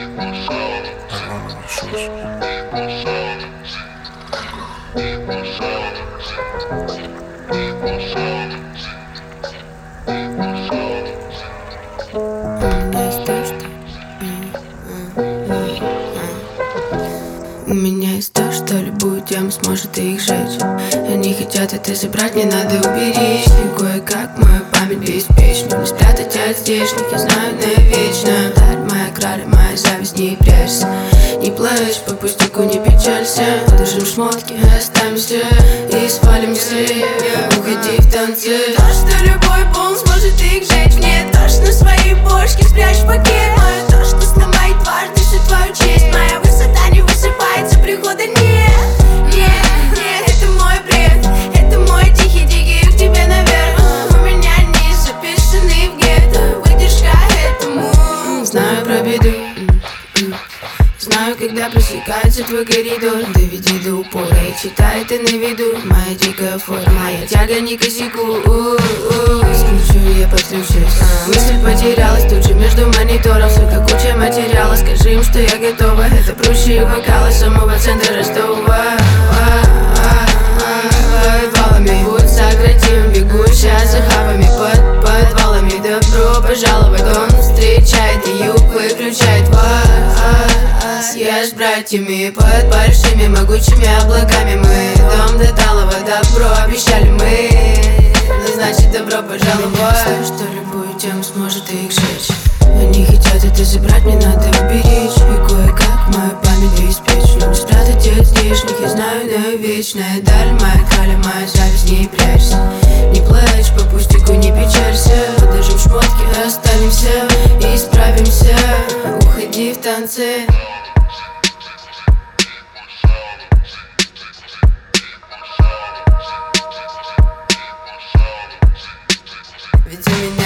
У меня есть то, что любую тему сможет их сжечь. Они хотят это забрать, мне надо уберечь. И кое-как мою память беспечна. Не спрятать от здешних, я знаю навечно. Даль моя краля, моя зависть, не прячься. Не плачь, по пустяку не печалься. Подержим шмотки, останемся и спалимся. Уходи в танцы. То, что любой пол сможет их сжечь. Мне точно свои бошки спрячь в пакет. Мое то, что сломает дважды всю твою честь. Моя высота не высыпается, прихода нет. Нет, это мой бред. Это мой тихий к тебе наверх. У меня не записаны в гетто. Выдержка этому. Знаю про беду. Знаю, когда пресекается твой коридор. Доведи до упора и читай ты на виду. Моя дикая форма, моя тяга не косяку. Скручу я подключусь. Мысль потерялась тут же между мониторов. Сука, куча материала, скажи им, что я готова. Это проще вокала самого центра Ростова. Подвалами путь сократим. Бегу сейчас за хабами под подвалами. Добро пожаловать, он встречает и юг выключает вас. Я с братьями под большими могучими облаками. Мы дом до талого, добро обещали мы. Ну значит добро пожаловать. Что любую тему сможет их сжечь. Они хотят это забрать, мне надо уберечь. И кое-как мою память беспечна. Не спрятать от здешних, я знаю навечная. Даль моя краля, моя зависть, не прячься. Не плачь, по пустяку не печалься. Подержим шмотки, останемся и справимся. Уходи в танцы. Ведь у меня